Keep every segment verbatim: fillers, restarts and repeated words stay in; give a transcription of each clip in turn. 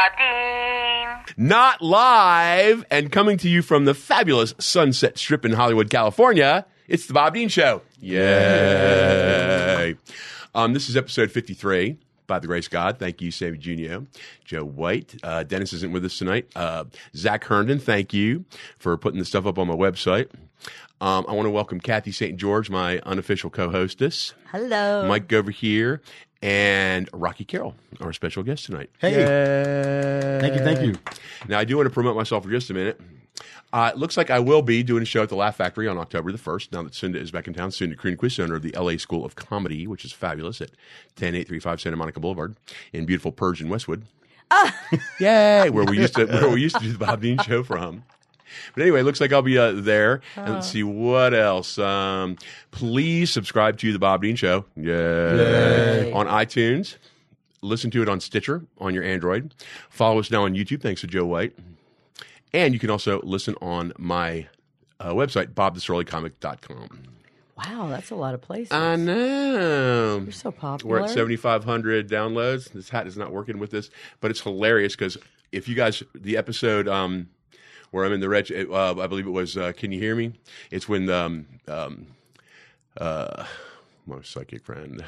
Bob Dean. Not live and coming to you from the fabulous Sunset Strip in Hollywood, California, it's the Bob Dean Show. Yay. Um, this is episode fifty-three. By the grace of God, thank you, Sammy Junio, Joe White. Uh, Dennis isn't with us tonight. Uh, Zach Herndon, thank you for putting the stuff up on my website. Um, I want to welcome Kathy Saint George, my unofficial co-hostess. Hello. Mike over here, and Rocky Carroll, our special guest tonight. Hey. Yay. Thank you, thank you. Now, I do want to promote myself for just a minute. Uh, it looks like I will be doing a show at the Laugh Factory on October the first, now that Sunda is back in town. Sunda Greenquist, owner of the L A School of Comedy, which is fabulous, at ten eight three five Santa Monica Boulevard in beautiful Persian Westwood. Ah. Yay! Where we used to where we used to do the Bob Dean Show from. But anyway, it looks like I'll be uh, there. And let's see what else. Um, please subscribe to the Bob Dean Show. Yay. Yay. On iTunes. Listen to it on Stitcher on your Android. Follow us now on YouTube. Thanks to Joe White. And you can also listen on my uh, website, bob the surly comic dot com. Wow, that's a lot of places. I know. You're so popular. We're at seventy-five hundred downloads. This hat is not working with this, but it's hilarious because if you guys, the episode um, where I'm in the red, uh, I believe it was uh, Can You Hear Me? It's when um, um, uh, my psychic friend,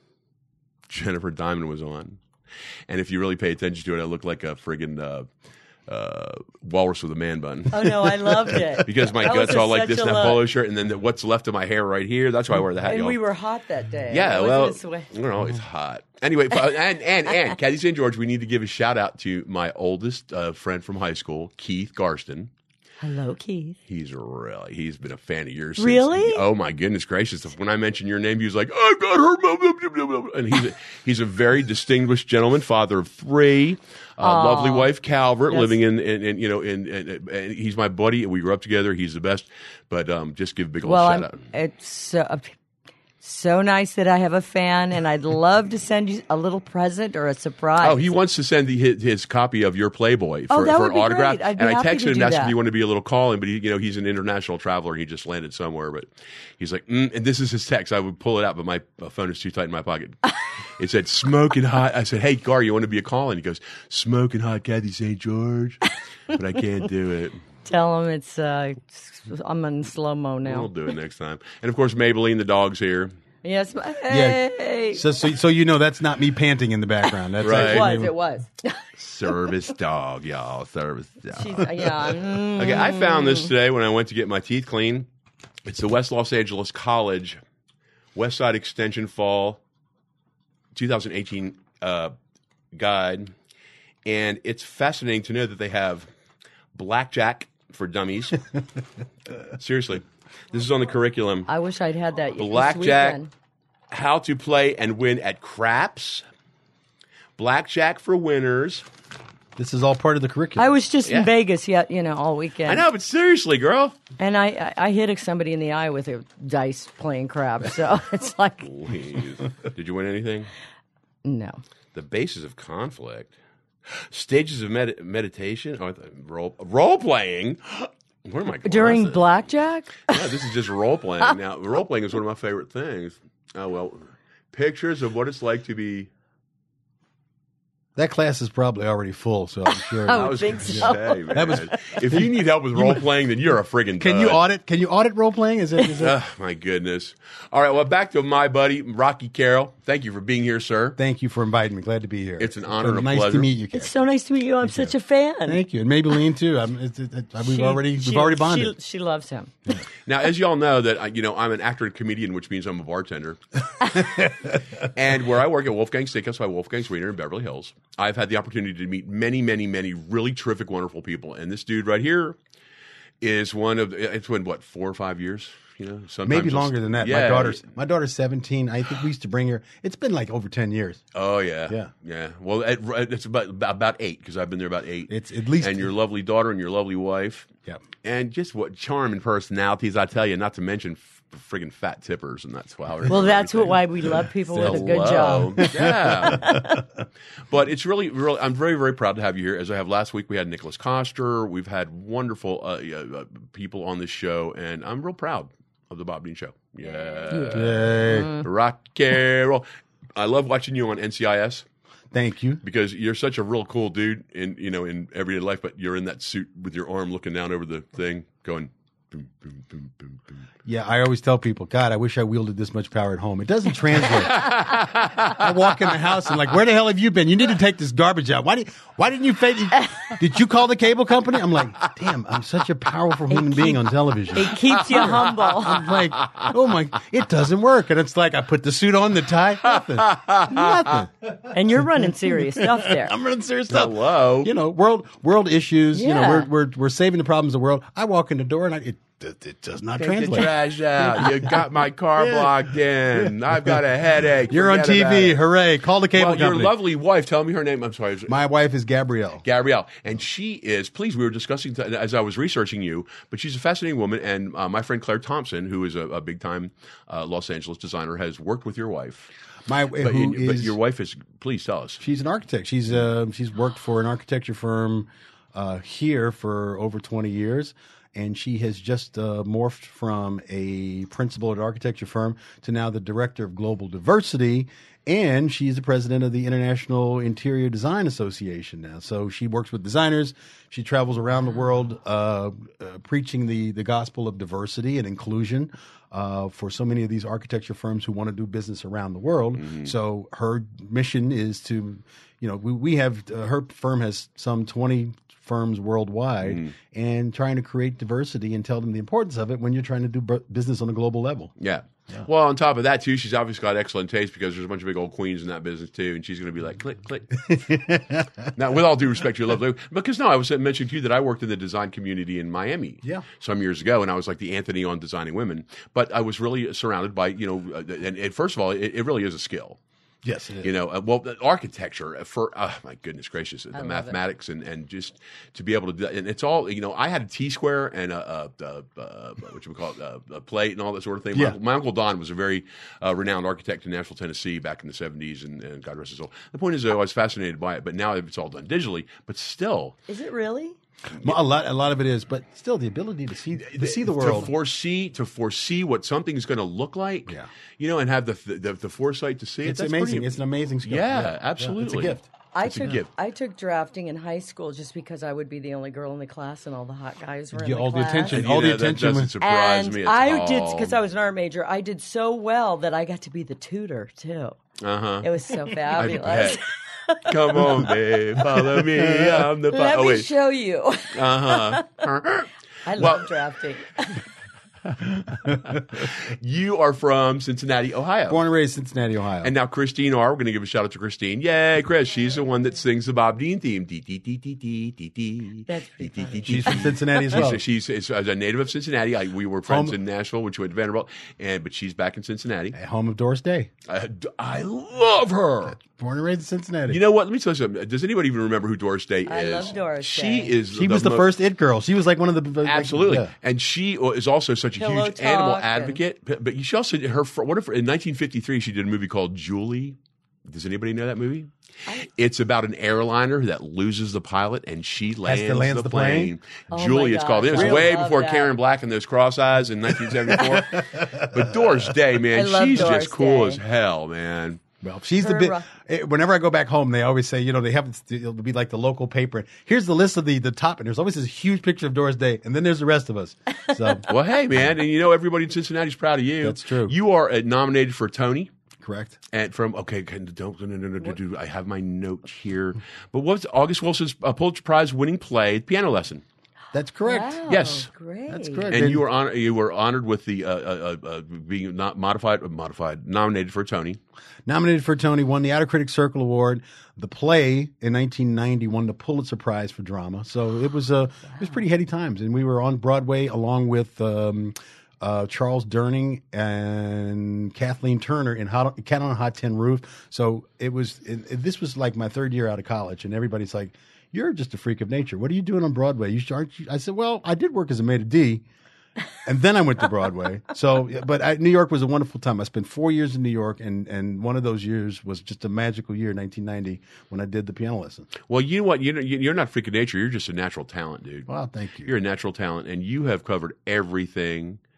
Jennifer Diamond, was on. And if you really pay attention to it, I look like a friggin' uh, uh, walrus with a man bun. Oh, no, I loved it. Because my that gut's all like such this a in that look. polo shirt, and then the, what's left of my hair right here, that's why I wear the hat, And y'all. we were hot that day. Yeah, It well, wasn't I don't know, it's hot. Anyway, and, and, and, Kathy Saint George, we need to give a shout out to my oldest uh, friend from high school, Keith Garston. Hello, Keith. He's really, he's been a fan of yours. Really? Since, oh my goodness gracious. When I mentioned your name, he was like, I got her. And he's a, he's a very distinguished gentleman, father of three, uh, lovely wife, Calvert, Yes. living in, in, in, you know, in, in, in, he's my buddy. We grew up together. He's the best. But um, just give a big old Well, shout I'm, out. it's so, so nice that I have a fan, and I'd love to send you a little present or a surprise. Oh, he wants to send the, his, his copy of your Playboy Oh, for, that for would an be autograph. great. I'd be and I happy texted to him do and asked if that. he wanted to be a little call in, but he, you know, he's an international traveler. He just landed somewhere, but he's like, mm, and this is his text. I would pull it out, but my phone is too tight in my pocket. It said, smoking hot. I said, hey, Gar, you want to be a call in? He goes, smoking hot Kathy Saint George. But I can't do it. Tell him it's, uh, I'm in slow-mo now. We'll do it next time. And, of course, Maybelline, the dog's here. Yes. Hey. So, so, so you know that's not me panting in the background. That's Right. It was, actually- it was. Service dog, y'all. Service dog. She's, yeah. mm. Okay, I found this today when I went to get my teeth clean. It's the West Los Angeles College West Side Extension Fall twenty eighteen uh, guide. And it's fascinating to know that they have blackjack for dummies. Seriously. This is on the curriculum. I wish I'd had that. this Blackjack, weekend. how to play and win at craps. Blackjack for winners. This is all part of the curriculum. I was just Yeah. in Vegas, yet you know, all weekend. I know, but seriously, girl. And I, I, I hit somebody in the eye with a dice playing craps. So it's like, Please. Did you win anything? no. The basis of conflict. Stages of med- meditation. Oh, I thought- role role playing. Where am I going? During blackjack? No, this is just role playing. Now, role playing is one of my favorite things. Oh well, pictures of what it's like to be. That class is probably already full, so I'm sure. I would was think gonna so. say, man, That was- if you need help with role playing, then you're a friggin' Can dud. you audit? Can you audit role playing? Is it? Is it? Oh, my goodness. All right, well, back to my buddy Rocky Carroll. Thank you for being here, sir. Thank you for inviting me. Glad to be here. It's an honor and a nice pleasure. to meet you, Kathy. It's so nice to meet you. I'm such a fan. Thank you, and Maybelline too. I'm, it, it, it, we've She- already she- we've already bonded. She, she loves him. Now, as you all know, that I- you know I'm an actor and comedian, which means I'm a bartender. And where I work at Wolfgang Steakhouse by Wolfgang Sweeter in Beverly Hills, I've had the opportunity to meet many, many, many really terrific, wonderful people. And this dude right here is one of it's been what four or five years, you know, sometimes Maybe it's- longer than that. Yeah. My daughter's my daughter's seventeen. I think we used to bring her. It's been like over ten years. Oh yeah, Yeah. yeah. Well, it, it's about about eight because I've been there about eight. It's at least- and your lovely daughter and your lovely wife. Yeah. And just what charm and personalities, I tell you. Not to mention f- friggin' fat tippers, and that's why. Well, that's what, why we love people with a good job. Yeah. But it's really, really, I'm very, very proud to have you here. As I have last week, we had Nicholas Koster. We've had wonderful uh, uh, people on this show, and I'm real proud of the Bob Dean Show. Yeah. Yay. Rock Carroll. I love watching you on N C I S. Thank you. because you're such a real cool dude in you know in everyday life, but you're in that suit with your arm looking down over the thing, going. Boom, boom, boom, boom, boom. Yeah, I always tell people, God, I wish I wielded this much power at home. It doesn't translate. I walk in the house and like, where the hell have you been? You need to take this garbage out. Why did Why didn't you? Fa- did you call the cable company? I'm like, damn, I'm such a powerful human being on television. It keeps you humble. I'm like, oh my, it doesn't work. And it's like, I put the suit on, the tie, nothing, nothing. And you're running serious stuff there. I'm running serious stuff. Hello. You know, world world issues. You know, Yeah. we're we're we're saving the problems of the world. I walk in the door and I, it it does not Take the translate. trash out. You got my car blocked in. I've got a headache. You're on Forget T about V, it. hooray! Call the cable Well, your company. lovely wife, tell me her name. I'm sorry. My wife is Gabrielle. Gabrielle, and she is. Please, we were discussing th- as I was researching you, but she's a fascinating woman. And uh, my friend Claire Thompson, who is a, a big time uh, Los Angeles designer, has worked with your wife. My But, who in- but is- your wife is. Please tell us. She's an architect. She's uh, she's worked for an architecture firm uh, here for over twenty years, and she has just uh, morphed from a principal at an architecture firm to now the director of global diversity. And she's the president of the International Interior Design Association now. So she works with designers. She travels around the world uh, uh, preaching the, the gospel of diversity and inclusion uh, for so many of these architecture firms who want to do business around the world. So her mission is to, you know, we, we have, uh, her firm has some twenty firms worldwide and trying to create diversity and tell them the importance of it when you're trying to do bu- business on a global level. Yeah. Well, on top of that, too, she's obviously got excellent taste because there's a bunch of big old queens in that business, too. And she's going to be like, click, click. Now, with all due respect to your lovely, because no, I was mentioning to you that I worked in the design community in Miami Yeah. some years ago, and I was like the Anthony on designing women. But I was really surrounded by, you know, uh, and, and first of all, it, it really is a skill. Yes, it is. You know, uh, well, the architecture for oh, my goodness gracious, the love mathematics and, and just to be able to do that. And it's all, you know, I had a T square and a, a, a, a what you would call it, a, a plate and all that sort of thing. Yeah. My, my uncle Don was a very uh, renowned architect in Nashville, Tennessee, back in the seventies, and, and God rest his soul. The point is, though, I was fascinated by it, but now it's all done digitally. But still, Is it really? Well, a lot, a lot of it is, but still, the ability to see to see the world. to foresee to foresee what something's going to look like, Yeah. you know, and have the the, the foresight to see it. It's That's amazing. pretty- It's an amazing skill. Yeah, absolutely. It's a gift. I It's a took gift. I took drafting in high school just because I would be the only girl in the class and all the hot guys were in Yeah, the all the class. attention. You All the know, that attention doesn't was- surprise and me. At I all. did because I was an art major. I did so well that I got to be the tutor too. Uh-huh. It was so I fabulous. bet. Come on, babe, follow me. I'm the. Let oh me wait. show you. Uh huh. I Well- love drafting. You are from Cincinnati, Ohio. Born and raised in Cincinnati, Ohio. And now Christine R. We're going to give a shout out to Christine. Yay, Chris. She's the one that sings the Bob Dean theme. Dee, dee, dee, dee, dee, dee, dee. That's pretty Dee, dee, funny. dee, dee. she's from Cincinnati as well. She's, she's, she's a native of Cincinnati. I, we were friends Home- in Nashville when she went to Vanderbilt, and but she's back in Cincinnati. At home of Doris Day. I, I love her. Born and raised in Cincinnati. You know what? Let me tell you something. Does anybody even remember who Doris Day I is? love Doris She Day. is. she was the mo- first it girl. She was like one of the like, Absolutely, yeah. and she is also such a Pillow huge animal talk and- advocate. But but she also her fr- what if in nineteen fifty-three she did a movie called Julie. Does anybody know that movie? It's about an airliner that loses the pilot and she lands, lands the, the plane. plane? Oh Julie, my it's called. It was gosh, I way love before that. Karen Black and those cross eyes in nineteen seventy-four. But Doris Day, man, I love she's Doris just cool Day. as hell, man. Well, she's the Her, bit. uh, eh, Whenever I go back home, they always say, you know, they have it'll be like the local paper. Here's the list of the the top, and there's always this huge picture of Doris Day, and then there's the rest of us. So Well, hey, man, and you know everybody in Cincinnati's proud of you. That's true. You are uh, nominated for a Tony. correct. And from okay, can- don't no, no, no, no, do, I have my note here. But what's August Wilson's uh, Pulitzer Prize winning play, Piano Lesson? That's correct. Wow, Yes. great. That's correct. And Then- you were on, you were honored with the uh, uh, uh, being not modified, modified, nominated for a Tony. Nominated for a Tony, won the Outer Critics Circle Award. The play in nineteen ninety won the Pulitzer Prize for drama. So it was uh, it was pretty heady times, and we were on Broadway along with um, uh, Charles Durning and Kathleen Turner in Hot, Cat on a Hot Tin Roof. So it was it, it- this was like my third year out of college, and everybody's like, "You're just a freak of nature. What are you doing on Broadway? You aren't you?" I said, "Well, I did work as a maid of D." And then I went to Broadway. So, yeah, but I, New York was a wonderful time. I spent four years in New York, and, and one of those years was just a magical year, nineteen ninety, when I did the piano lesson. Well, you know what? You know, you- you're not a freak of nature. You're just a natural talent, dude. Wow, thank you. You're a natural talent, and you have covered everything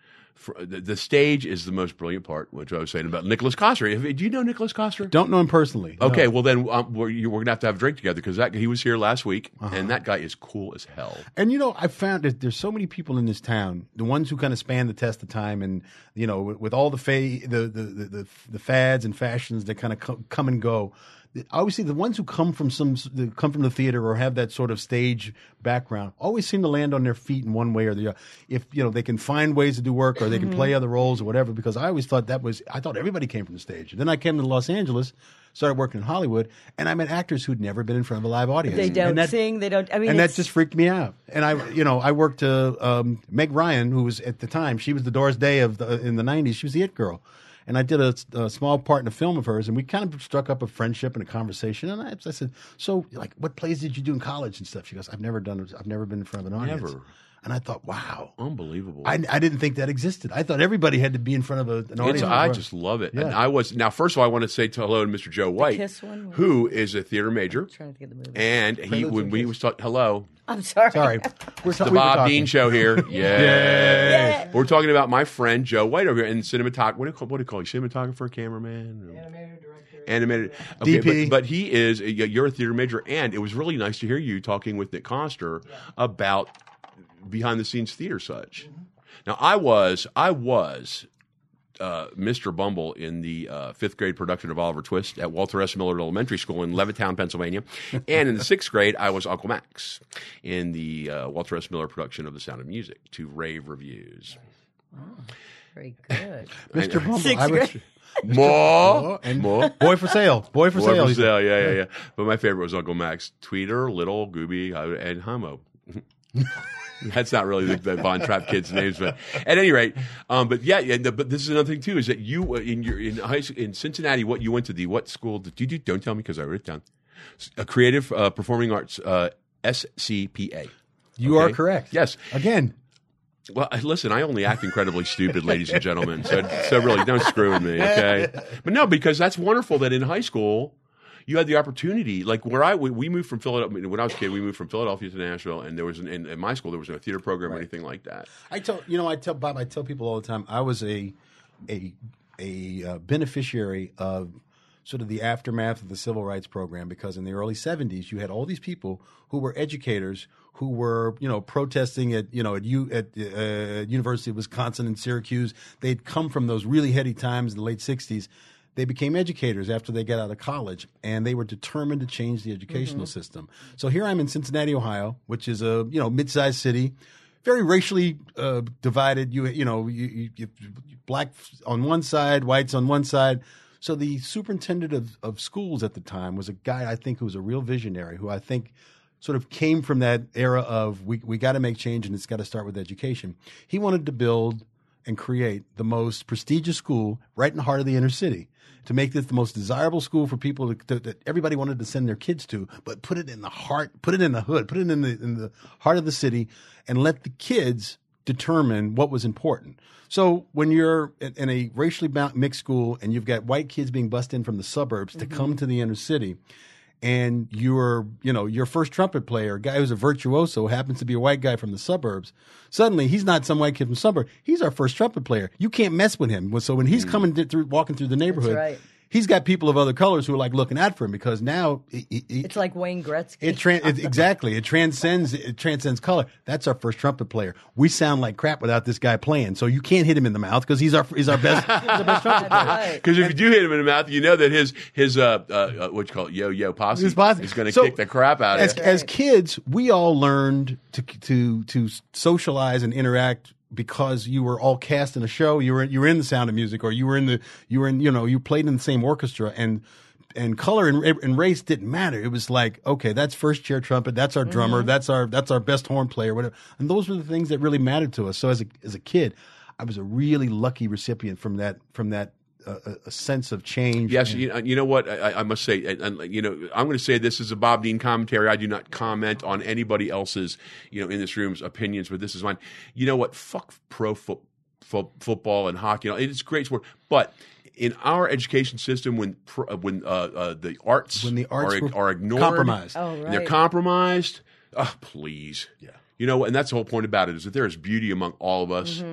For, the, the stage is the most brilliant part, which I was saying about Nicholas Coster. Have- Do you know Nicholas Coster? Don't know him personally. no. Okay, well then um, we're, you- we're gonna have to have a drink together because that he was here last week, Uh-huh. and that guy is cool as hell. And you know, I found that there's so many people in this town, the ones who kind of span the test of time, and you know, with, with all the, fa- the, the the the the fads and fashions that kind of co- come and go. I always see the ones who come from some that come from the theater or have that sort of stage background always seem to land on their feet in one way or the other. If you know they can find ways to do work or they can play other roles or whatever. Because I always thought that was I thought everybody came from the stage. Then I came to Los Angeles, started working in Hollywood, and I met actors who'd never been in front of a live audience. They don't And that- sing. They don't. I mean, and that it's- just freaked me out. And I, you know, I worked. Uh, um, Meg Ryan, who was at the time, she was the Doris Day of the, in the nineties. She was the it girl, and I did a, a small part in a film of hers, and we kind of struck up a friendship and a conversation. And I, I said, "So, like, what plays did you do in college and stuff?" She goes, "I've never done. I've never been in front of an audience." Never. And I thought, wow, Unbelievable. I, I didn't think that existed. I thought everybody had to be in front of a, an audience. It's, I just love it. And Yeah. I was now. First of all, I want to say to hello to Mister Joe White, Kiss one? who is a theater major, I'm trying to think of the movie. and he Prelude to when a we Kiss. was taught hello. I'm sorry. Sorry, we're ta- The we were Bob talking. Dean Show here. Yay. Yeah. We're talking about my friend Joe White over here and cinematographer. What do you call, what do you call you? Cinematographer, cameraman? Animator, director. Animated. Okay, D P. But, but he is, you're a theater major, and it was really nice to hear you talking with Nick Coster about behind the scenes theater such. Mm-hmm. Now, I was, I was. Uh, Mister Bumble in the uh, fifth grade production of Oliver Twist at Walter S. Miller Elementary School in Levittown, Pennsylvania. And in the sixth grade, I was Uncle Max in the uh, Walter S. Miller production of The Sound of Music to rave reviews. Very good. Mister Bumble. Sixth I was- grade. More, and more. Boy for sale. Boy for Boy sale. for he said. sale, yeah, yeah, yeah. But my favorite was Uncle Max. Tweeter, Little, Gooby, uh, and Homo. That's not really the, the Von Trapp kids' names, but at any rate, um, but yeah, yeah. The, but this is another thing too: is that you uh, in your in high school, in Cincinnati, what you went to the what school did you do? Don't tell me because I wrote it down. A creative uh, performing arts uh, S C P A. You are Okay? correct. Yes. Again, Well, listen, I only act incredibly stupid, ladies and gentlemen. So, so really, don't screw with me, okay? But no, because that's wonderful that in high school you had the opportunity. Like where I we, we moved from Philadelphia when I was a kid, we moved from Philadelphia to Nashville, and there was an, in, in my school there was no theater program or anything like that. I tell you know I tell Bob I tell people all the time I was a a a uh, beneficiary of sort of the aftermath of the civil rights program because in the early seventies you had all these people who were educators who were you know protesting at you know at U at uh, University of Wisconsin and Syracuse. They'd come from those really heady times in the late sixties. They became educators after they got out of college, and they were determined to change the educational system. So here I'm in Cincinnati, Ohio, which is a you know mid-sized city, very racially uh, divided. You you know you, you, you black on one side, whites on one side. So the superintendent of, of schools at the time was a guy I think who was a real visionary, who I think sort of came from that era of we we got to make change and it's got to start with education. He wanted to build and create the most prestigious school right in the heart of the inner city, to make this the most desirable school for people to, to, that everybody wanted to send their kids to, but put it in the heart, put it in the hood, put it in the in the heart of the city, and let the kids determine what was important. So when you're in in a racially bound mixed school and you've got white kids being bussed in from the suburbs to come to the inner city, and you're, you know, your first trumpet player, a guy who's a virtuoso, happens to be a white guy from the suburbs, suddenly he's not some white kid from the suburb. He's our first trumpet player. You can't mess with him. So when he's coming through, walking through the neighborhood, right. he's got people of other colors who are like looking out for him because now it, it, It's like Wayne Gretzky. it, tran- it exactly it transcends it transcends color. That's our first trumpet player. We sound like crap without this guy playing, so you can't hit him in the mouth because he's our he's our best he's our best trumpet player. Right. Because if you do hit him in the mouth, you know that his his uh, uh, uh what you call it, yo yo posse His posse. is going to So, kick the crap out As, of you. as kids, we all learned to to to socialize and interact because you were all cast in a show. You were you were in the Sound of Music, or you were in the you were in you know you played in the same orchestra, and and color and, and race didn't matter. It was like, okay, that's first chair trumpet, that's our drummer, Mm-hmm. that's our that's our best horn player, whatever. And those were the things that really mattered to us. So as a as a kid, I was a really lucky recipient from that from that uh, a sense of change. Yes, and- you, you know what I, I must say, and, and, you know, I'm going to say this is a Bob Dean commentary. I do not comment on anybody else's, you know, in this room's opinions, but this is mine. You know what? Fuck pro fo- fo- football and hockey. You know, it's a great sport, but in our education system, when pro, uh, when uh, uh, the arts When the arts are, were are ignored, compromised. Oh, and they're right. compromised, oh please, Yeah. you know, and that's the whole point about it is that there is beauty among all of us. Mm-hmm.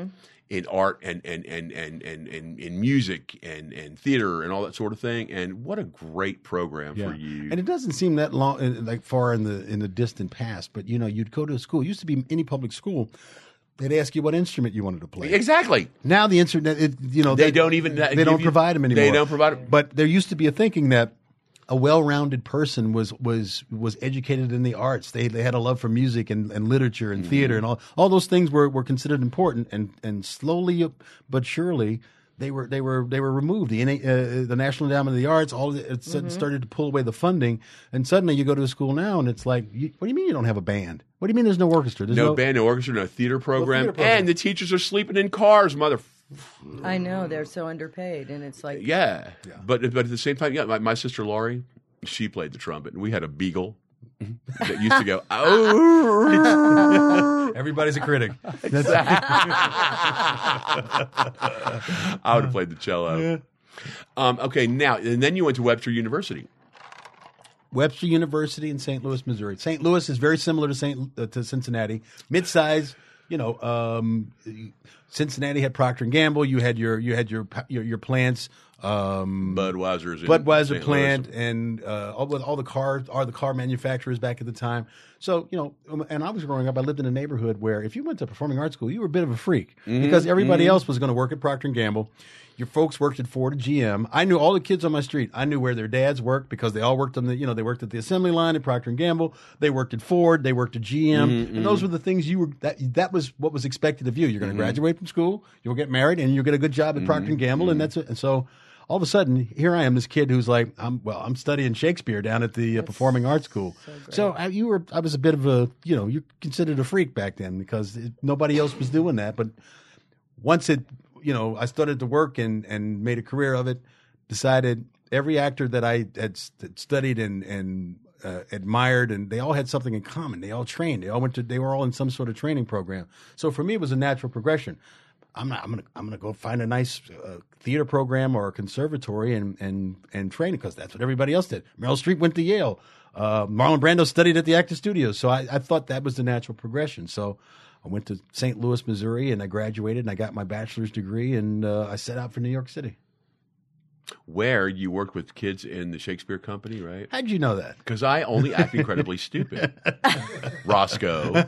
in art and and and and and, and in music and, and theater and all that sort of thing. And what a great program Yeah. for you. And it doesn't seem that long, uh, like far in the in the distant past. But you know, you'd go to a school. It used to be any public school. They'd ask you what instrument you wanted to play. Exactly. Now the instrument, it, you know, They don't even- they give don't you- provide them anymore. they don't provide 'em. But there used to be a thinking that a well-rounded person was was was educated in the arts. They they had a love for music and, and literature and theater and all all those things were, were considered important. And and slowly but surely they were they were they were removed. The N A, uh, the National Endowment of the Arts, all of it, it Mm-hmm. started to pull away the funding. And suddenly you go to a school now and it's like, you, what do you mean you don't have a band? What do you mean there's no orchestra? There's No band, no orchestra, no theater program, theater program. and the teachers are sleeping in cars, mother. I know they're so underpaid, and it's like Yeah. But but at the same time, yeah, my, my sister Laurie, she played the trumpet, and we had a beagle that used to go, oh. Everybody's a critic. I would have played the cello. Um, okay, now and then you went to Webster University. Webster University in Saint Louis, Missouri. Saint Louis is very similar to Saint uh, to Cincinnati, mid-size. You know, um, Cincinnati had Procter and Gamble. You had your you had your your, your plants. Um, Budweiser's in Budweiser Saint plant Louis. and uh, all with all the cars are the car manufacturers back at the time. So you know, um, and I was growing up. I lived in a neighborhood where if you went to performing arts school, you were a bit of a freak Mm-hmm. because everybody else was going to work at Procter and Gamble. Your folks worked at Ford and G M. I knew all the kids on my street. I knew where their dads worked because they all worked on the, you know, they worked at the assembly line at Procter and Gamble. They worked at Ford. They worked at G M. Mm-hmm, And those were the things you were, that, that was what was expected of you. You're going to Mm-hmm. graduate from school, you'll get married, and you'll get a good job at Procter and Gamble. And that's it. And so all of a sudden, here I am, this kid who's like, I'm, well, I'm studying Shakespeare down at the uh, Performing Arts School. So, I, you were, I was a bit of a, you know, you considered a freak back then because it, nobody else was doing that. But once it, you know, I started to work and, and made a career of it, decided every actor that I had st- studied and, and uh, admired, and they all had something in common. They all trained. They all went to, they were all in some sort of training program. So for me, it was a natural progression. I'm not, I'm gonna, I'm gonna go find a nice uh, theater program or a conservatory and, and, and train because that's what everybody else did. Meryl Streep went to Yale. Uh, Marlon Brando studied at the Actors Studios. So I, I thought that was the natural progression. So I went to Saint Louis, Missouri, and I graduated, and I got my bachelor's degree, and uh, I set out for New York City. Where you worked with kids in the Shakespeare Company, right? How did you know that? Because I only act incredibly stupid. Roscoe,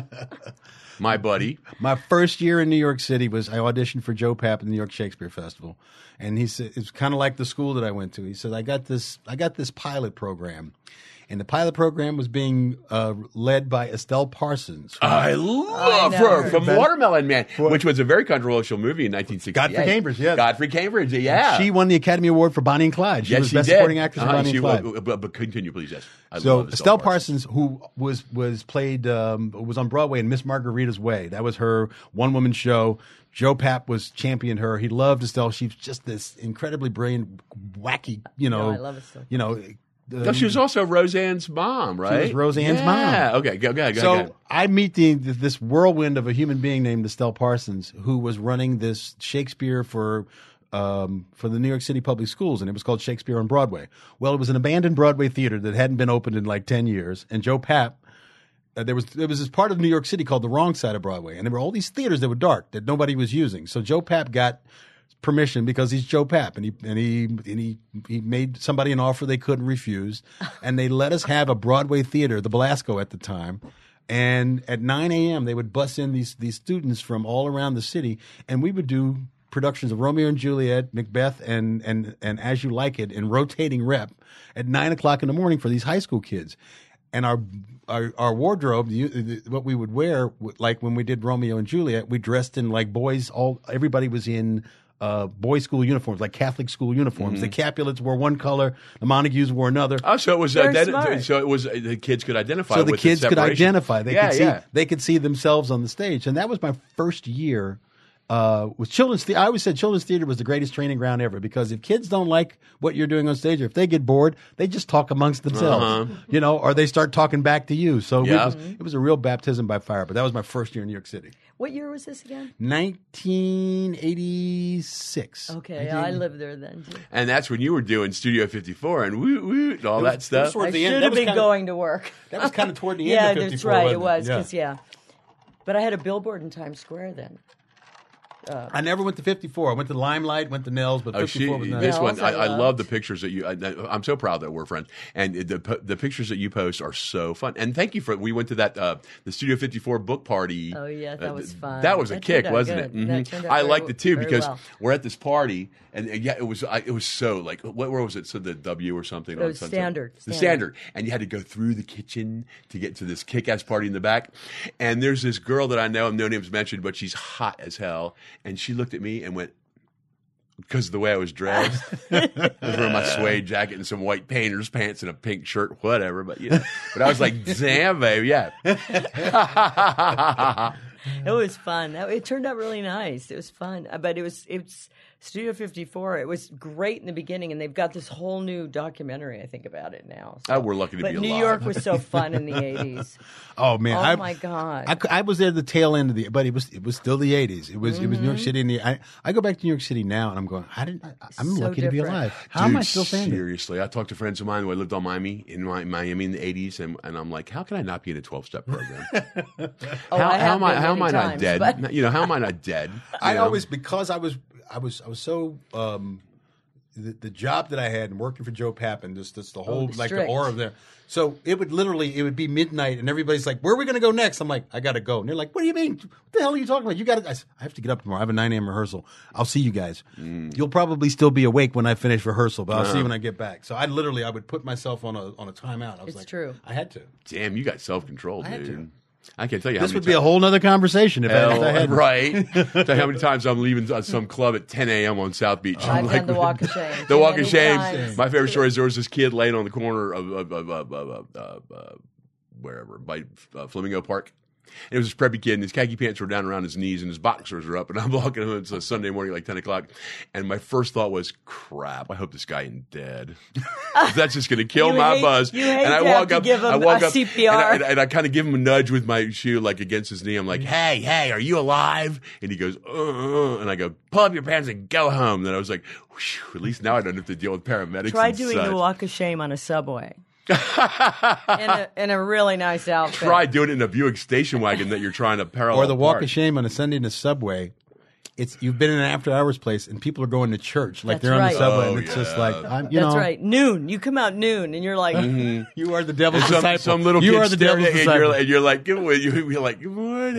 my buddy. My first year in New York City was I auditioned for Joe Papp at the New York Shakespeare Festival, and he said it's kind of like the school that I went to. He said I got this I got this pilot program, and the pilot program was being uh, led by Estelle Parsons. I love I her know. from Watermelon Man, which was a very controversial movie in nineteen sixty-eight. Godfrey Cambridge, yes. Godfrey Cambridge, yeah. She won the Academy Award for Bonnie and Clyde. She yes, was she Best did. Supporting Actress Uh-huh, for Bonnie she and Clyde. was- but, but continue, please. Yes. I So love Estelle Parsons, who was was played um, was on Broadway in Miss Margarita's Way. That was her one woman show. Joe Papp was championed her. He loved Estelle. She's just this incredibly brilliant, wacky, you know. No, I love Estelle. You know. No, she was also Roseanne's mom, right? was Roseanne's yeah. mom. Yeah. Okay. Go. Go. Go. So go. I meet the, this whirlwind of a human being named Estelle Parsons, who was running this Shakespeare for um, for the New York City Public Schools, and it was called Shakespeare on Broadway. Well, it was an abandoned Broadway theater that hadn't been opened in like ten years, and Joe Papp. Uh, there was there was this part of New York City called the wrong side of Broadway, and there were all these theaters that were dark that nobody was using. So Joe Papp got permission because he's Joe Papp, and he and he and he he made somebody an offer they couldn't refuse, and they let us have a Broadway theater, the Belasco at the time. And at nine a.m. they would bus in these these students from all around the city, and we would do productions of Romeo and Juliet, Macbeth, and and and As You Like It in rotating rep at nine o'clock in the morning for these high school kids. And our our, our wardrobe, the, the, what we would wear, like when we did Romeo and Juliet, we dressed in like boys. All everybody was in uh, boys' school uniforms, like Catholic school uniforms. The Capulets wore one color, the Montagues wore another. Oh, so it was uh, Very that, smart. so it was uh, the kids could identify. So the with kids could separation. identify. They yeah, could see. yeah. They could see themselves on the stage, and that was my first year. Uh, with children's theater, I always said children's theater was the greatest training ground ever because if kids don't like what you're doing on stage, or if they get bored, they just talk amongst themselves, Uh-huh. you know, or they start talking back to you. So Yeah. it, was, it was a real baptism by fire. But that was my first year in New York City, What year was this again? nineteen eighty-six. Okay, I lived there then too. And that's when you were doing Studio fifty-four and woo woo and all was- that stuff. it was sort I of the should end. That have was been kinda- going to work. That was kind of toward the Yeah, end of that's fifty-four. right. wasn't It was Yeah. because yeah. But I had a billboard in Times Square then. Uh, I never went to fifty-four. I went to Limelight, went to Nels, but Oh, she, fifty-four was not. this Nels, one, I, I I love loved. the pictures that you. I, I'm so proud that we're friends, and the the pictures that you post are so fun. And thank you for. We went to that uh, the Studio fifty-four book party. Oh, yeah, that Uh, was fun. That was a That kick, turned out wasn't good. it? Mhm. That turned out I very- liked it too very because well. we're at this party, and, and yeah, it was I, it was so like what where was it? So the W or something. It on was Sunset? Standard, The Standard. standard, and you had to go through the kitchen to get to this kick-ass party in the back. And there's this girl that I know, no names mentioned, but she's hot as hell, and she looked at me and went. Because of the way I was dressed, I was wearing my suede jacket and some white painter's pants and a pink shirt, whatever. But you know, but I was like, "Damn, baby, yeah." It was fun. That- It turned out really nice. It was fun, Uh, but it was it's Studio fifty-four. It was great in the beginning, and they've got this whole new documentary. I think about it now. So. Oh, we're lucky to but be New alive. York was so fun in the eighties. Oh man! Oh I, my God! I, I was there at the tail end of the, but it was it was still the eighties. It was it was New York City. In the, I I go back to New York City now, and I'm going. I didn't. I, I'm So lucky to be different. alive. How am Dude, I still standing? Seriously, I talked to friends of mine who I lived on Miami in Mi- Miami in the eighties, and, and I'm like, how can I not be in a twelve-step program? Oh, how, I how have am I? been How am I many not times, dead? but- You know, how am I not dead? I You know? always because I was I was I was so um, the, the job that I had and working for Joe Pappin, just just the whole like the strict. aura of there. So it would literally it would be midnight and everybody's like, "Where are we going to go next?" I'm like, "I got to go." And they're like, "What do you mean? What the hell are you talking about? You got to." I, said, I have to get up tomorrow. I have a nine a.m. rehearsal. I'll see you guys. Mm. You'll probably still be awake when I finish rehearsal, but I'll Uh-huh. see you when I get back. So I literally I would put myself on a on a timeout. I was It's like, true. I had to. Damn, you got self-control, I had dude. to. I can't tell you This how would many be a times- whole nother conversation if, I, if I Hell, had right. Tell you how many times I'm leaving uh, some club at ten a.m. on South Beach. I'm I've done the Walk of Shame. The too Walk of many Shame. times. My favorite story is there was this kid laying on the corner of, of, of, of, of, of uh, wherever, by uh, Flamingo Park. And it was this preppy kid, and his khaki pants were down around his knees, and his boxers were up. And I'm walking him. It's a Sunday morning, like ten o'clock. And my first thought was, crap, I hope this guy ain't dead. That's just going to kill You my hate- buzz. you hate and I to have walk to up, give him I walk a up, C P R. And I, and, and I kind of give him a nudge with my shoe, like against his knee. I'm like, hey, hey, are you alive? And he goes, uh, uh. And I go, pull up your pants and go home. Then I was like, whew, at least now I don't have to deal with paramedics. Try and doing such. the Walk of Shame on a subway. in, a, in a really nice outfit. Try doing it in a Buick station wagon that you're trying to parallel. or the Walk park. of Shame on a Sunday in the subway. It's you've been in an after hours place and people are going to church like That's they're on right. the subway Oh, and it's just yeah. like I'm, you That's know right. Noon. You come out noon, and you're like, you are the devil's And some, disciple. some little you kid are the staring devil's at you, and disciple. you're, and you're like, good morning. You're like, good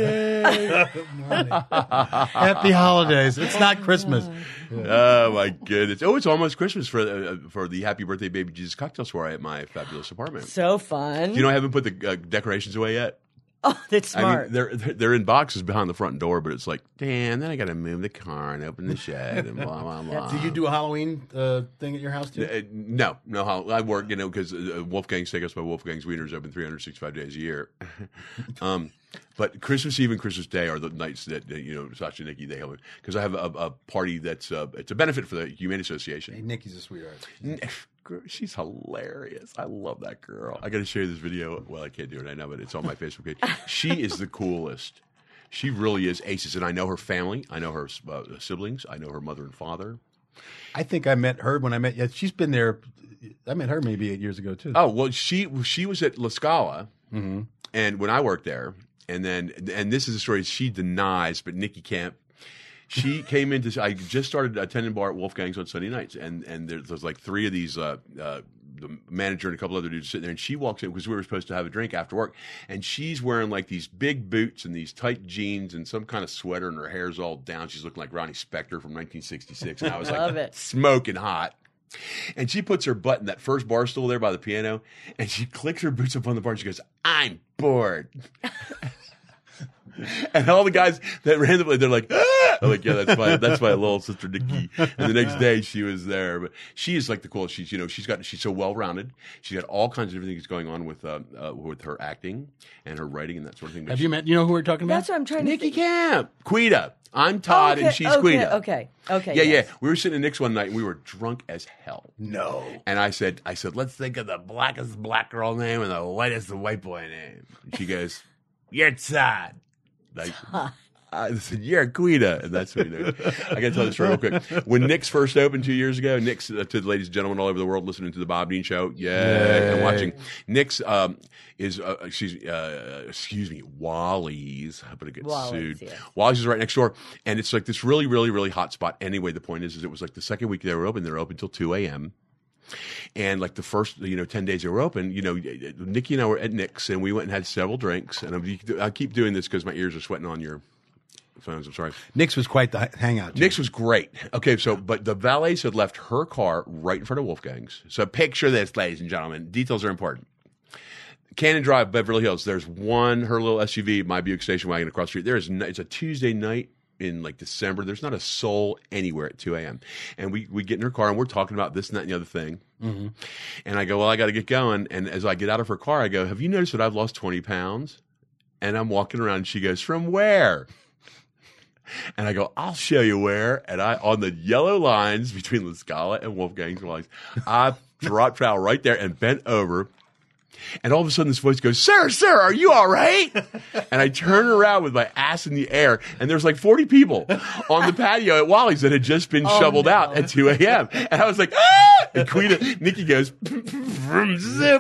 morning. Happy holidays. It's not Christmas. Oh my goodness! Oh, it's almost Christmas for uh, for the Happy Birthday Baby Jesus cocktail soiree at my fabulous apartment. so fun. You know, I haven't put the uh, decorations away yet. oh, that's I smart. mean, they're they're in boxes behind the front door, but it's like, damn. Then I got to move the car and open the shed and blah blah blah. Do you do a Halloween uh, thing at your house too? Uh, no, no. How I work, you know, because uh, Wolfgang's Steakhouse by Wolfgang's Wieners open three hundred sixty-five days a year. um, but Christmas Eve and Christmas Day are the nights that, that you know, Sasha and Nikki, they help me because I have a, a party that's uh, it's a benefit for the Humane Hey, Association. Nikki's a sweetheart. She's hilarious. I love that girl. I got to show you this video. Well, I can't do it right now, but it's on my Facebook page. She is the coolest. She really is aces, and I know her family. I know her uh, siblings. I know her mother and father. I think I met her when I met. Yeah, she's been there. I met her maybe eight years ago too. Oh well, she she was at La Scala, and when I worked there, and then and this is a story she denies, but Nikki Camp, she came into. I just started attending bar at Wolfgang's on Sunday nights, and and there, there's like three of these. Uh, uh, the manager and a couple other dudes sitting there, and she walks in because we were supposed to have a drink after work, and she's wearing like these big boots and these tight jeans and some kind of sweater, and her hair's all down. She's looking like Ronnie Spector from nineteen sixty-six, and I was Love like it. smoking hot. And she puts her butt in that first bar stool there by the piano, and she clicks her boots up on the bar, and she goes, "I'm bored." And all the guys that randomly, they're like, ah! I'm like, yeah, that's my that's my little sister Nikki. And the next day she was there, but she is like the coolest. She's you know she's got she's so well rounded. She's got all kinds of different things going on with uh, uh, with her acting and her writing and that sort of thing. Have you met? You know who we're talking about? That's what I'm trying to Nikki think. Camp, Quita. I'm Todd, okay, and she's okay, Quita. Okay, okay. Yeah, yes. yeah. We were sitting at Nick's one night, and we were drunk as hell. No. And I said, I said, let's think of the blackest black girl name and the whitest white boy name. And she goes, "You're Todd." Like, I said, "You're a Guida," and that's what he did. I got to tell this story real quick. When Nick's first opened two years ago, Nick's uh, to the ladies and gentlemen all over the world listening to the Bob Dean Show, yeah, and watching. Nick's um, is uh, excuse uh, excuse me, Wally's. I'm gonna get Wally's, sued. yes. Wally's is right next door, and it's like this really, really, really hot spot. Anyway, the point is, is it was like the second week they were open. They were open till two a.m. And like the first, you know, ten days they were open, you know, Nikki and I were at Nick's, and we went and had several drinks. And I'm, I keep doing this because my ears are sweating on your phones. I'm sorry. Nick's was quite the hangout. Too. Nick's was great. Okay, so but the valets had left her car right in front of Wolfgang's. So picture this, ladies and gentlemen. Details are important. Cannon Drive, Beverly Hills. There's one her little S U V, my Buick station wagon across the street. There is no, it's a Tuesday night in like December. There's not a soul anywhere at two a.m. And we, we get in her car and we're talking about this and that and the other thing. Mm-hmm. And I go, well, I got to get going. And as I get out of her car, I go, have you noticed that I've lost twenty pounds? And I'm walking around and she goes, from where? And I go, I'll show you where. And I, on the yellow lines between La Scala and Wolfgang's lines, I dropped trowel right there and bent over. And all of a sudden this voice goes, sir, sir, are you all right? And I turn around with my ass in the air, and there's like forty people on the patio at Wally's that had just been Oh, shoveled no. out at two a.m. And I was like, ah! And Queen, Nikki goes, vroom, zip.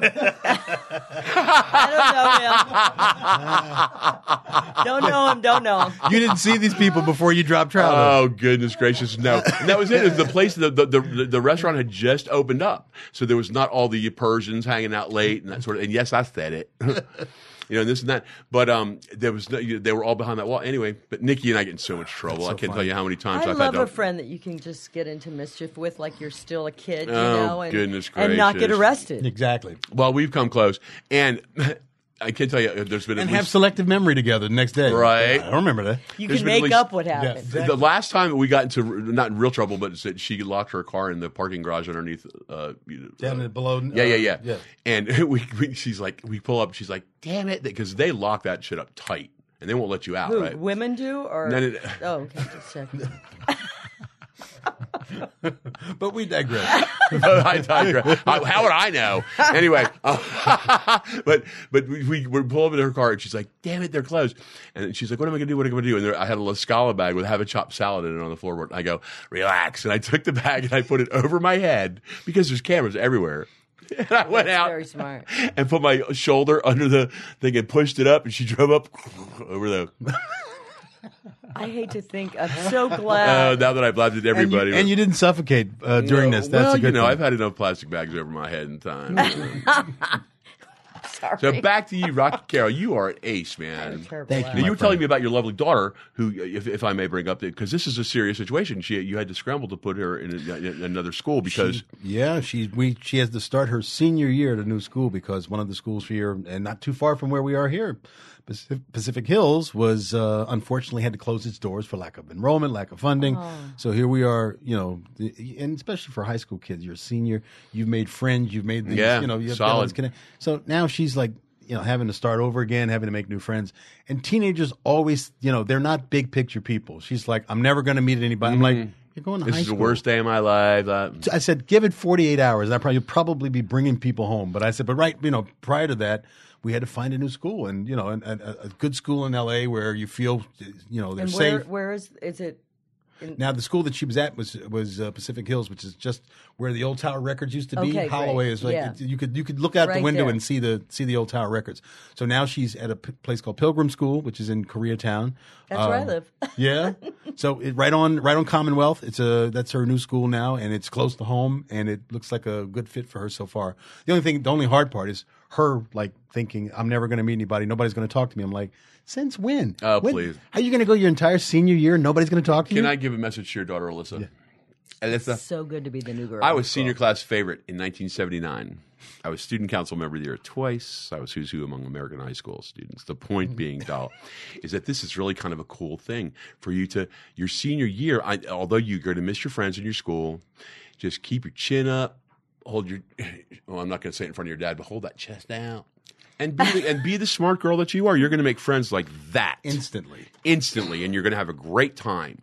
I don't know him. Don't know him. Don't know him. You didn't see these people before you dropped travel. Oh, goodness gracious. No. And that was it. It was the place, the, the, the, the restaurant had just opened up. So there was not all the Persians hanging out late and that sort of, and yes, I said it. You know, this and that. But um, there was no, they were all behind that wall. Anyway, but Nikki and I get in so much trouble. so I can't funny. tell you how many times I I've love had to. a friend that you can just get into mischief with, like you're still a kid, you Oh, know, and, goodness and not get gracious. arrested. Exactly. Well, we've come close. And I can tell you, there's been at And least, have selective memory together the next day. Right. I don't remember that. You There's can been at make least- up what happened. Yeah. the last time we got into not in real trouble, but it's that she locked her car in the parking garage underneath. Uh, you know, Down uh, below. Yeah, yeah, yeah, yeah. And we, we, she's like, we pull up. She's like, "Damn it!" Because they lock that shit up tight, and they won't let you out. Who, Right? women do? Or No, no, no. Oh, okay, just checking. But we digress. I digress. How how would I know? Anyway, uh, but but we, we we pull up in her car, and she's like, "Damn it, they're closed." And she's like, "What am I going to do? What am I going to do?" And there, I had a La Scala bag with have a chopped salad in it on the floorboard. I go, "Relax," and I took the bag and I put it over my head because there's cameras everywhere. And I went That's out very smart. and put my shoulder under the thing and pushed it up, and she drove up over the. I hate to think. I'm so Uh, glad. now that I've laughed at and, you, everybody, and you didn't suffocate uh, during No, this. That's well, a good you know, thing. I've had enough plastic bags over my head in time. Sorry. So back to you, Rocky Carroll. You are an ace, man. Terrible Thank laugh. Now, My you were telling friend. me about your lovely daughter, who, if, if I may bring up, because this is a serious situation. She, you had to scramble to put her in, a, in another school because She- yeah, she we she has to start her senior year at a new school because one of the schools here, and not too far from where we are here, Pacific, Pacific Hills, was uh, unfortunately had to close its doors for lack of enrollment, lack of funding. So here we are, you know, the- and especially for high school kids, you're a senior, you've made friends, you've made these, Yeah, you know, you have solid. all this connect- So now she's like, you know, having to start over again, having to make new friends. And teenagers always, you know, they're not big picture people. She's like, I'm never going to meet anybody. I'm like, you're going to this high is school. the worst day of my life. Uh, I said, give it forty-eight hours. I probably probably be bringing people home. But I said, but right, you know, prior to that, we had to find a new school, and you know, and, and a, a good school in L A where you feel, you know, they're And where, safe. where is is it? In, Now, the school that she was at was was uh, Pacific Hills, which is just where the Old Tower Records used to be. Okay, Holloway great. is like Yeah. it- you could you could look out Right the window there. and see the see the Old Tower Records. So now she's at a p- place called Pilgrim School, which is in Koreatown. that's where I Um, live. Yeah. So it, right on right on Commonwealth. It's a that's her new school now, and it's close to home, and it looks like a good fit for her so far. The only thing, the only hard part is her like thinking, I'm never going to meet anybody. Nobody's going to talk to me. I'm like, since when? Oh, When- please. How are you going to go your entire senior year? And nobody's going to talk to can you. I give a message to your daughter, Alyssa? Alyssa, So good to be the new girl. I was senior class favorite in nineteen seventy-nine. I was student council member of the year twice. I was who's who among American high school students. The point being, doll, is that this is really kind of a cool thing for you to your senior year. I, although you're going to miss your friends in your school, just keep your chin up, hold your. Well, I'm not going to say it in front of your dad, but hold that chest out, and be the, and be the smart girl that you are. You're going to make friends like that Instantly. instantly, and you're going to have a great time.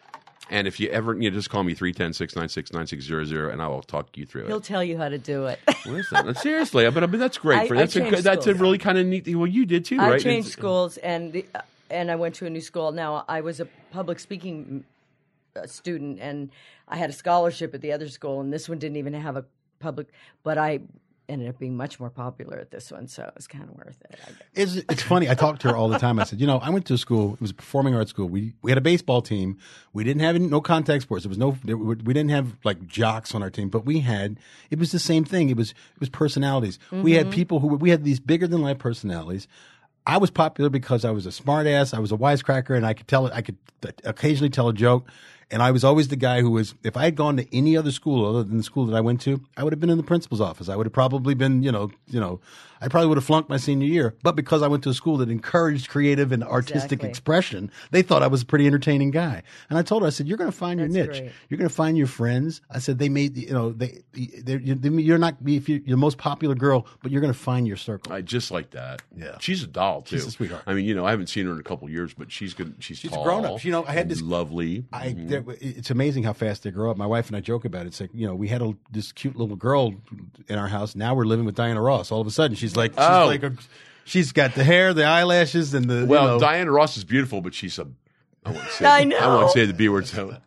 And if you ever, you know, just call me three one zero, six nine six, nine six zero zero, and I will talk you through it. He'll tell you how to do it. Listen, seriously, but I mean, that's great. I- For I that's a changed that's a schools. really kind of neat. Well, you did too, I right? changed It's- schools, and the, and I went to a new school. Now, I was a public speaking uh, student, and I had a scholarship at the other school, and this one didn't even have a public, but I ended up being much more popular at this one, so it was kind of worth it. I guess. It's, it's funny. I talk to her all the time. I said, you know, I went to a school. It was a performing arts school. We we had a baseball team. We didn't have any, no contact sports. There was no. There, we didn't have like jocks on our team, but we had. It was the same thing. It was it was personalities. Mm-hmm. We had people who we had these bigger than life personalities. I was popular because I was a smart ass. I was a wisecracker, and I could tell. I could occasionally tell a joke. And I was always the guy who was, if I had gone to any other school other than the school that I went to, I would have been in the principal's office. I would have probably been, you know, you know, I probably would have flunked my senior year. But because I went to a school that encouraged creative and artistic Exactly. expression, they thought I was a pretty entertaining guy. And I told her, I said, you're going to find That's your niche. great. You're going to find your friends. I said, they made, you know, they, they're, you're not, if you're the most popular girl, but you're going to find your circle. I just like that. Yeah. She's a doll too. She's a sweetheart. I mean, you know, I haven't seen her in a couple of years, but she's good. She's, She's a tall, grown-up. You know, I had and this- lovely. I, there, it's amazing how fast they grow up. My wife and I joke about it. It's like, you know, we had a, this cute little girl in our house. Now we're living with Diana Ross. All of a sudden, she's like, she's Oh. like, a, she's got the hair, the eyelashes, and the. Well, you know, Diana Ross is beautiful, but she's a. I won't say. I I know. won't say the B word. So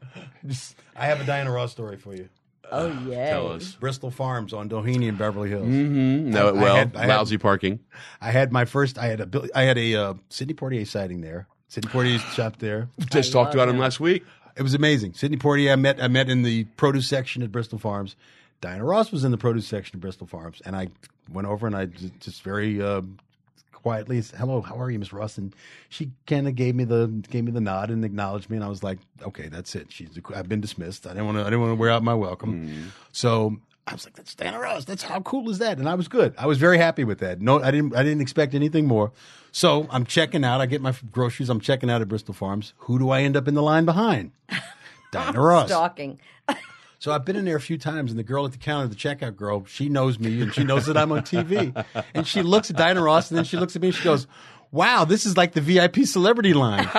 I have a Diana Ross story for you. Oh, yeah. tell us. Bristol Farms on Doheny in Beverly Hills. Mm-hmm. No, I- I well, had- I had- lousy parking. I had my first. I had a. Bill- I had a uh, Sidney Poitier sighting there. Sidney Poitier's shop there. Just I talked love about him him. last week. It was amazing. Sidney Poitier, I met. I met in the produce section at Bristol Farms. Diana Ross was in the produce section at Bristol Farms, and I went over and I j- just very uh, quietly said, "Hello, how are you, Miss Ross?" And she kind of gave me the gave me the nod and acknowledged me, and I was like, "Okay, that's it. She's I've been dismissed. I didn't want to. I didn't want to wear out my welcome." So I was like, "That's Diana Ross. That's how cool is that?" And I was good. I was very happy with that. No, I didn't. I didn't expect anything more. So I'm checking out. I get my groceries. I'm checking out at Bristol Farms. Who do I end up in the line behind? Diana Ross. Stalking. So I've been in there a few times, and the girl at the counter, the checkout girl, she knows me, and she knows that I'm on T V. And she looks at Diana Ross, and then she looks at me, and she goes, "Wow, this is like the V I P celebrity line."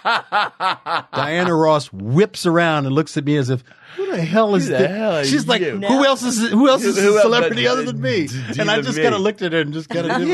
Diana Ross whips around and looks at me as if, "Who the hell is Who the this?" hell are She's like, you? "Who No. else is who else is Who a else celebrity but- other than me?" d- And I d- just me. kind of looked at her and just kind of,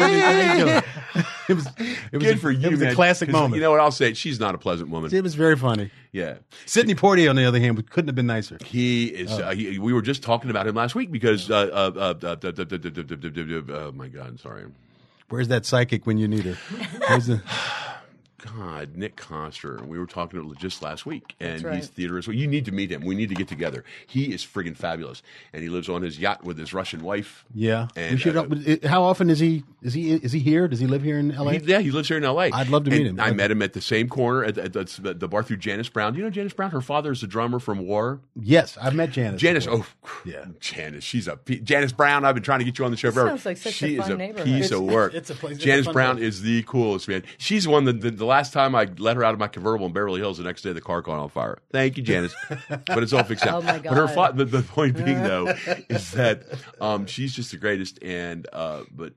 it was, it was Good a, for you, It was man. a classic 'Cause moment. You know what I'll say? She's not a pleasant woman. It was very funny. Yeah. Sidney Poitier, on the other hand, couldn't have been nicer. He is. Uh, he, we were just talking about him last week because. Uh, uh, uh, uh, uh, uh, uh, uh, oh my God! Sorry. Where's that psychic when you need her? Where's the, God, Nick Coster. We were talking to him just last week, and That's right. he's theater as well. You need to meet him. We need to get together. He is friggin' fabulous, and he lives on his yacht with his Russian wife. yeah. And, we should, uh, how often is he? Is he? Is he here? Does he live here in L A? He, yeah, he lives here in L A. I'd love to meet And him. I met him at the same corner at, the- at the, the bar through Janice Brown. Do you know Janice Brown? Her father is a drummer from War. Yes, I've met Janice. Janice, before. oh Yeah. Janice, she's a pe- Janice Brown. I've been trying to get you on the show forever. sounds like such a she fun is a neighborhood. piece of work. it's a place- it's a Janice fun Brown place. is the coolest, man. She's the one that the, the last time I let her out of my convertible in Beverly Hills, the next day the car caught on fire. Thank you, Janice. But it's all fixed out. Oh, my But her God. fa- the, the point being though is that um, she's just the greatest. And uh, but.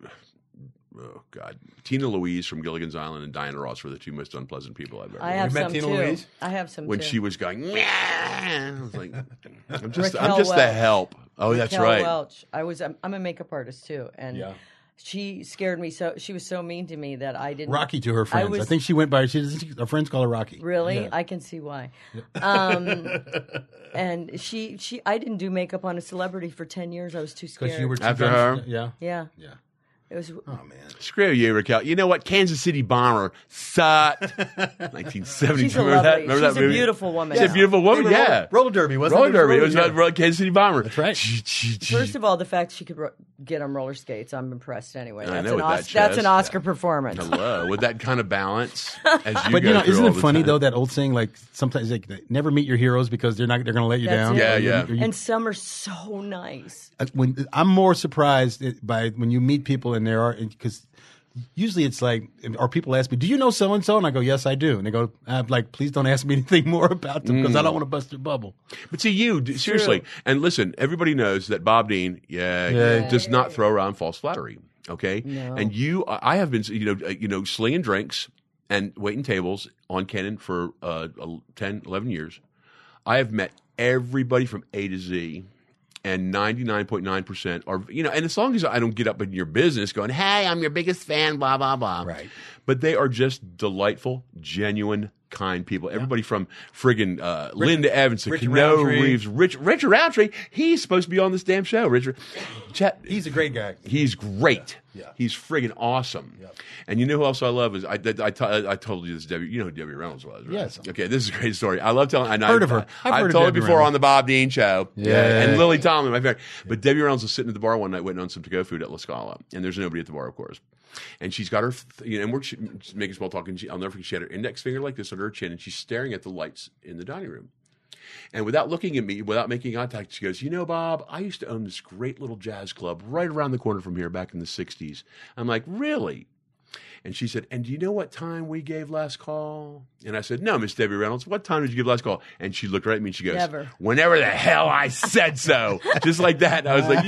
Oh God, Tina Louise from Gilligan's Island and Diana Ross were the two most unpleasant people I've ever I met. have met some Tina too. Louise? I have some When too. she was going, "Meow," I was like, I'm just, I'm Raquel just the Welch. help. Oh, that's Raquel right. Welch. I was. I'm, I'm a makeup artist too, and Yeah. she scared me so. She was so mean to me that I didn't. Rocky to her friends. I, was- think she went by. She doesn't. Her friends call her Rocky. Really, Yeah. I can see why. Um, and she, she, I didn't do makeup on a celebrity for ten years. I was too scared. Because you were too After dumb- her? Yeah. yeah, Yeah. it was. Oh man. Screw you, Raquel. You know what? Kansas City Bomber sucked. nineteen seventy-two. She's a Remember that? lovely. Remember She's that a movie? beautiful woman. She's a beautiful woman. They were Yeah. roller, roller derby, wasn't Roller it? derby. It was yeah. about Ro- Kansas City Bomber. That's right. First of all, the fact she could ro- get on roller skates, I'm impressed. Anyway, I that's know an with Os- that that's an chest. Oscar performance. Hello, with that kind of balance, as you But go you know, through isn't all it the funny time. though that old saying like sometimes like never meet your heroes because they're not they're going to let you That's down. it. Yeah, Or you- yeah. or you- And some are so nice. Uh, when I'm more surprised it- by when you meet people and there are because usually it's like or people ask me, "Do you know so and so?" And I go, "Yes, I do." And they go, I'm like, "Please don't ask me anything more about them because I Mm. don't want to bust their bubble." But see, you d- seriously, and listen. Everybody knows that Bob Dean, yeah, Yeah. does not throw around false flattery. Okay, No. and you, I have been, you know, uh, you know, slinging drinks and waiting tables on Kenan for uh, ten, eleven years. I have met everybody from A to Z. and ninety-nine point nine percent are, you know, and as long as I don't get up in your business going, hey, I'm your biggest fan, blah, blah, blah. Right. But they are just delightful, genuine, kind people. Everybody from friggin' uh, Linda Evans to Richard Cano Roundtree. Reeves, Rich, Richard Roundtree. He's supposed to be on this damn show. Richard, Chet, He's a great guy. he's great. Yeah. He's friggin' awesome. Yep. And you know who else I love is I, I, I, t- I told you this, Debbie. You know who Debbie Reynolds was, right? Yes. Okay, this is a great story. I love telling. I Heard I, of her. I've I've heard of told it Debbie before Reynolds. on the Bob Dean show. Yeah. And Lily Tomlin, my favorite. But Debbie Reynolds was sitting at the bar one night waiting on some to-go food at La Scala, and there's nobody at the bar, of course. And she's got her, you know, and we're sh- making small talk, and she, I'll never forget, she had her index finger like this under her chin, and she's staring at the lights in the dining room. And without looking at me, without making eye contact, she goes, you know, Bob, I used to own this great little jazz club right around the corner from here back in the sixties. I'm like, really? And she said, and do you know what time we gave last call? And I said, no, Miss Debbie Reynolds, what time did you give last call? And she looked right at me and she goes, Never. Whenever the hell I said so. Just like that. And I was like,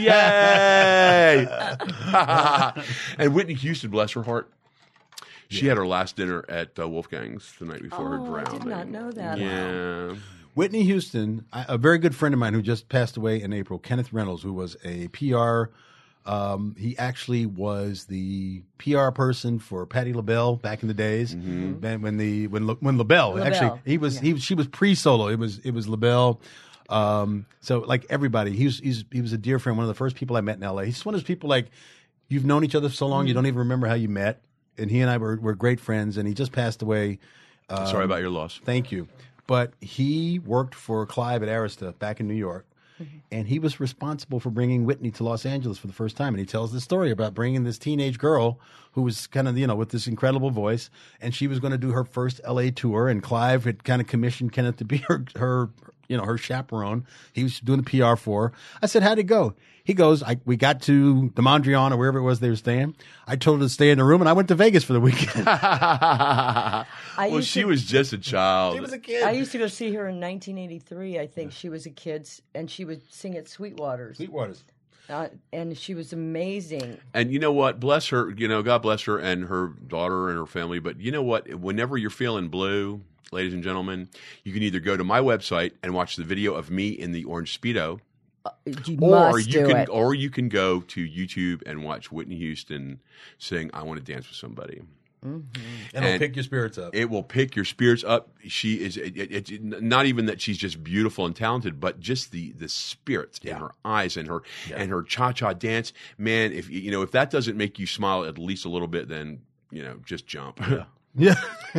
yay. And Whitney Houston, bless her heart, she had her last dinner at uh, Wolfgang's the night before her Oh, I drowning. did not know that. Yeah. Whitney Houston, I- a very good friend of mine who just passed away in April, Kenneth Reynolds, who was a P R. Um, he actually was the P R person for Patti LaBelle back in the days. When, when the when La- when LaBelle, LaBelle, actually he was he was- she was pre solo. It was it was LaBelle. Um, so like everybody, he was he's, he was a dear friend. One of the first people I met in L A. He's one of those people like you've known each other so long you don't even remember how you met. And he and I were were great friends. And he just passed away. Sorry about your loss. Thank you. But he worked for Clive at Arista back in New York, and he was responsible for bringing Whitney to Los Angeles for the first time. And he tells this story about bringing this teenage girl who was kind of, you know, with this incredible voice, and she was going to do her first L A tour, and Clive had kind of commissioned Kenneth to be her, her you know, her chaperone. He was doing the P R for her. I said, how'd it go? He goes, I, we got to the Mondrian or wherever it was they were staying. I told her to stay in the room, and I went to Vegas for the weekend. I Well, used she to- was just a child. She was a kid. I used to go see her in nineteen eighty-three. I think she was a kid, and she would sing at Sweetwater's. Sweetwater's. Uh, and she was amazing. And you know what? Bless her. You know, God bless her and her daughter and her family. But you know what? Whenever you're feeling blue, ladies and gentlemen, you can either go to my website and watch the video of me in the orange Speedo, You or must you do can, it. or you can go to YouTube and watch Whitney Houston sing "I Want to Dance with Somebody." And it'll And- pick your spirits up. It will pick your spirits up. She is it, it, it, not even that she's just beautiful and talented, but just the the spirit in her eyes and her and her cha cha dance. Man, if you know if that doesn't make you smile at least a little bit, then you know just jump. Yeah.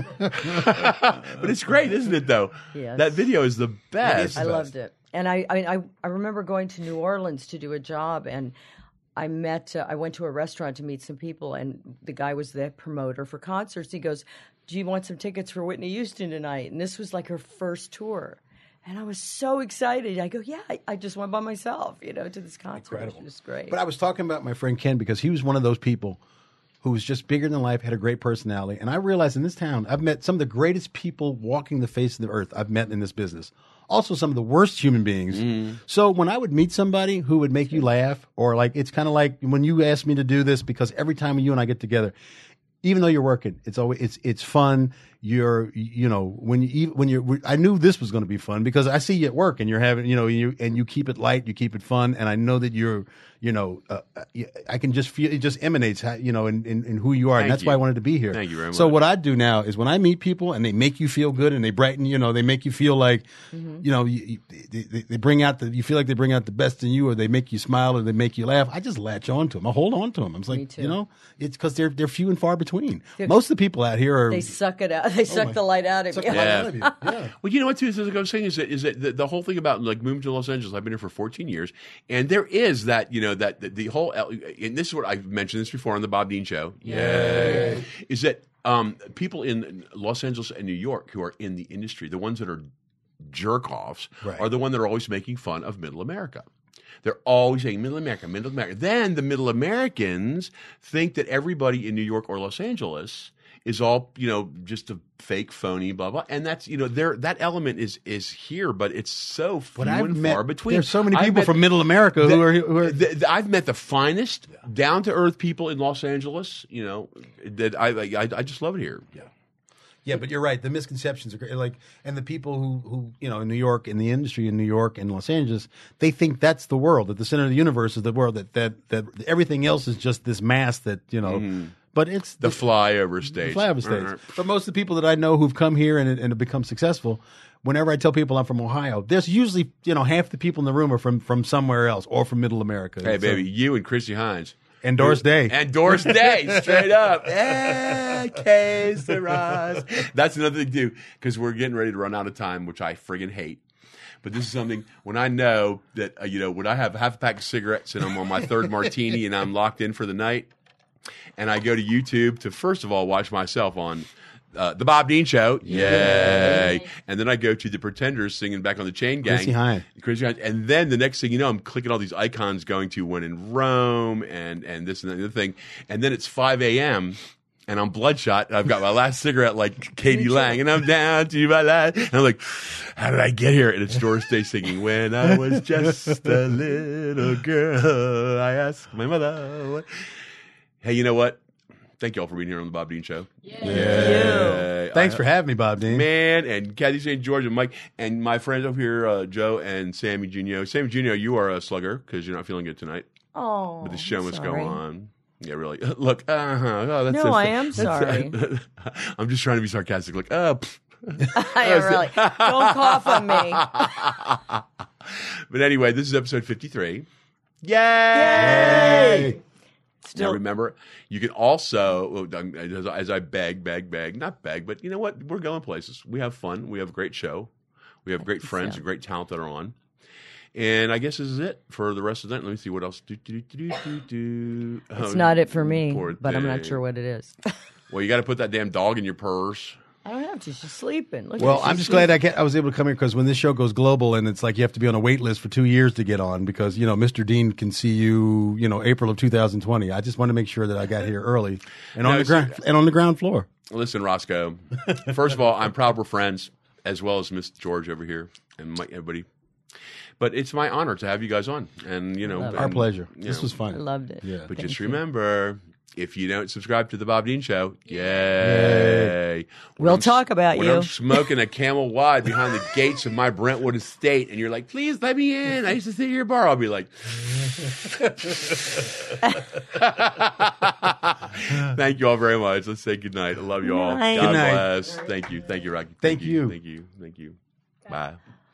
But it's great, isn't it? Though Yes. that video is the best. I loved it. And I, I, I- I remember going to New Orleans to do a job, and I met, uh, I went to a restaurant to meet some people, and the guy was the promoter for concerts. He goes, do you want some tickets for Whitney Houston tonight? And this was like her first tour. And I was so excited. I go, yeah, I, I just went by myself, you know, to this concert. Incredible. It was great. But I was talking about my friend Ken because he was one of those people who was just bigger than life, had a great personality. And I realized in this town, I've met some of the greatest people walking the face of the earth I've met in this business. Also, some of the worst human beings. So when I would meet somebody who would make you laugh, or like, it's kind of like when you asked me to do this, because every time you and I get together, even though you're working, it's always it's it's fun. You're you know when you when you're I knew this was going to be fun because I see you at work and you're having you know you and you keep it light, you keep it fun, and I know that you're you know uh, I can just feel it just emanates how, you know in, in, in who you are, and Thank that's you. why I wanted to be here. Thank you very So much. what I do now is when I meet people and they make you feel good and they brighten you know they make you feel like you know you, you, they, they bring out the you feel like they bring out the best in you, or they make you smile, or they make you laugh. I just latch on to them. I hold on to them. I'm just like too. you know it's because they're they're few and far between. Most of the people out here are they suck it out. They suck my- the light out of Suck you. the light Yeah. out of you. Yeah. Well, you know what, too, is like I was saying, is that, is that the, the whole thing about like moving to Los Angeles, I've been here for fourteen years, and there is that, you know, that the, the whole, and this is what I've mentioned this before on the Bob Dean Show, yay, is that um, people in Los Angeles and New York who are in the industry, the ones that are jerk-offs, Right. are the one that are always making fun of Middle America. They're always saying Middle America, Middle America. Then the Middle Americans think that everybody in New York or Los Angeles is all, you know, just a fake, phony, blah, blah. And that's, you know, there that element is is here, but it's so few But I've and met far between. there's so many I've people met from Middle America the- who are who are the- the- I've met the finest, down to earth people in Los Angeles. You know, that I I, I just love it here. yeah. Yeah, but you're right. The misconceptions are great. Like, and the people who, who, you know, in New York, in the industry in New York and Los Angeles, they think that's the world, that the center of the universe is the world, that that, that everything else is just this mass that, you know, mm. but it's the, the flyover stage. The flyover stage. But most of the people that I know who've come here and, and have become successful, whenever I tell people I'm from Ohio, there's usually, you know, half the people in the room are from, from somewhere else or from Middle America. Hey, and baby, so, you and Chrissy Hines. And Doris Day. And Doris Day, straight up. Eh, que sera. That's another thing, too, because we're getting ready to run out of time, which I friggin' hate. But this is something, when I know that, uh, you know, when I have half a pack of cigarettes and I'm on my third martini and I'm locked in for the night, and I go to YouTube to, first of all, watch myself on Uh, the Bob Dean Show, yay. yay! And then I go to the Pretenders singing back on the Chain Gang, Chrissy Hines, Chrissy Hines, and then the next thing you know, I'm clicking all these icons going to When in Rome and and this and that and the other thing, and then it's five a.m. and I'm bloodshot. And I've got my last cigarette like Katie Lang, and I'm down to my last. And I'm like, how did I get here? And it's Doris Day singing, when I was just a little girl, I asked my mother. What? Hey, you know what? Thank you all for being here on the Bob Dean Show. Yeah. yeah. Thanks I, for having me, Bob Dean. Man, and Kathy Saint George and Mike, and my friends over here, uh, Joe and Sammy Junio. Sammy Junio, you are a slugger because you're not feeling good tonight. Oh, but the show I'm must sorry. go on. Yeah, really. Look, uh-huh. Oh, that's no, so, I am that's, sorry. Uh, I'm just trying to be sarcastic. Like, oh, I really. Don't cough on me. But anyway, this is episode fifty-three. Yay! Yay! Still. Now remember, you can also, as, as I beg, beg, beg, not beg, but you know what? We're going places. We have fun. We have a great show. We have great friends so. and great talent that are on. And I guess this is it for the rest of the night. Let me see what else. Do, do, do, do, do. It's oh, not it for me, but thing. I'm not sure what it is. Well, you got to put that damn dog in your purse. I don't have to. She's sleeping. Look well, at I'm just glad I, get, I was able to come here because when this show goes global and it's like you have to be on a wait list for two years to get on because, you know, Mister Dean can see you, you know, April of two thousand twenty. I just want to make sure that I got here early and, no, on, the ground, and on the ground floor. Listen, Roscoe, first of all, I'm proud we're friends as well as Miss George over here and Mike, everybody. But it's my honor to have you guys on. And, you know, and, our pleasure. This know, was fun. I loved it. Yeah. But Thank just you. remember, if you don't subscribe to the Bob Dean Show, yay. yay. We'll I'm, talk about when you. I'm smoking a Camel Wide behind the gates of my Brentwood estate, and you're like, please let me in. I used to sit at your bar. I'll be like, thank you all very much. Let's say good night. I love you all. Night. God Good night. bless. Thank you. Thank you, Rocky. Thank you. Thank you. Thank you. Bye.